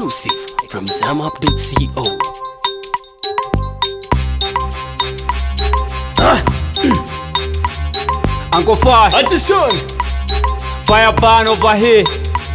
Exclusive from zamap.co. Uncle Fire, Attention! fire burn over here.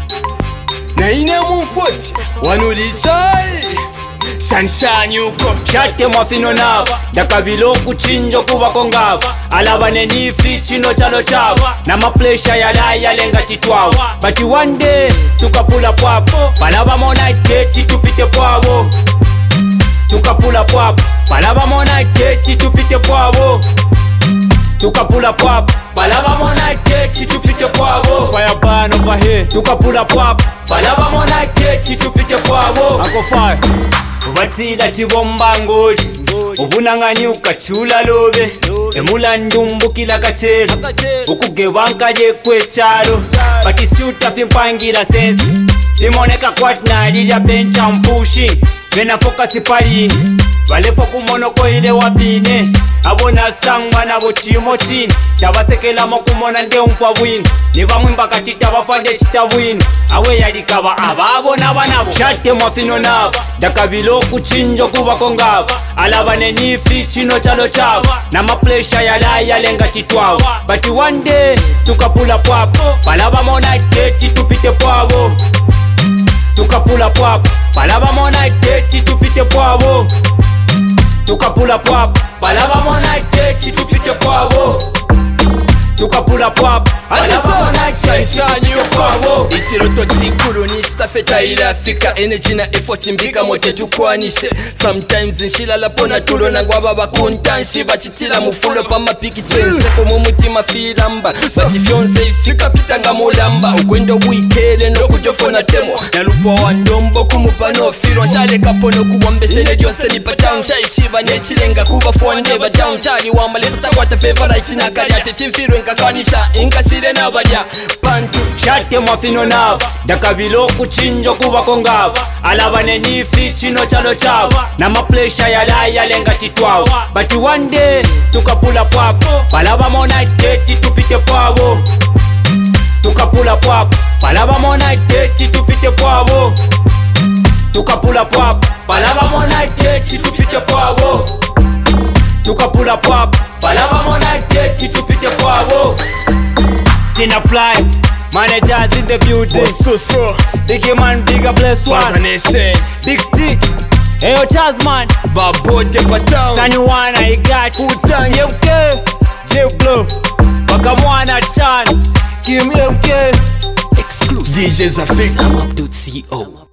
Na ine mumfoti wanulichai Sunshine yuko Shate mwafino naba Dakabilo kuchinjo kubako ngaba Alabane nifi chino chalo chaba Na maplesha ya laya lenga titwawa But one day tukapula pwapo Palaba mona iteti tupite pwabo Tukapula pwapo Palaba mona iteti tupite pwabo Tukapula pwapo Palaba mona iteti tupite pwabo Fire burn over here. Tukapula pwapo Palaba mona iteti tupite pwabo. Uncle Fire Ubatila tibomba ngoli Ubunangani ukachula lobe Emula ndumbu kila kachelu Ukugewanka jekwe chalo Bati suta fimpangira sensi Limoneka kwatna lilia bencha mpushi Vena fokasi palini Valefo kumonoko ile wabine Abona sangwa na bochimo chini Tabasekela mokumona nde umfa winu Niva mwimba katita wafande chita winu Awe yalikaba ababona banabo Shate mwafino naba Dakabilo kuchinjo kubako ngaba Alabane nifi chino chalo chaba Na maplesha ya laya lenga titwawa But one day tukapula pwapo Palaba mona iteti tupite pwabo Tukapula pwapo Palaba mona iteti tupite pwabo Tukapula pwapo Palaba mona iteti tupite pwabo Tukapula pwapo Palaba mona iteti tupite pwabo Ichiroto chikuru ni stafeta ila Afrika energy na effort mbika mote tukwanishe Sometimes nshilala pona tulo na ngwaba bakuntanshi Bachitila mufulo pa mapiki chense Komu mutima filamba Bati fyonse ifika pitanga mulamba Ukwendo wikele no kujofona temo Nalupo wandombo kumupano filo Nshale kapono kuwambeshe nedionse nipatang Shaishiva nechilenga kuba fonde batang Chali wamba lesita kwata fevara ichina karyate Timfiru nkakanisha inka chile na badia Pantu Shate mwafino naba Dakabilo kuchinjo kubako ngaba Alabane nifi chino chalo chaba Na maplesha ya laya lenga titwawa But one day tukapula pwapo Palaba mona iteti tupite pwabo Tukapula pwapo Palaba mona iteti tupite pwabo Tukapula pwapo Palaba mona iteti tupite pwabo Tukapula pwapo Palaba mona iteti tupite pwabo Tina Fly Managers in the building. so Biggie man, bigger bless one. Big T, hey yo Chaz man. Babote patang Sanyuana I got Futan MK, J-Blow Wakamwana Chan Kim MK. Exclusive DJ from Zafik zamap.co.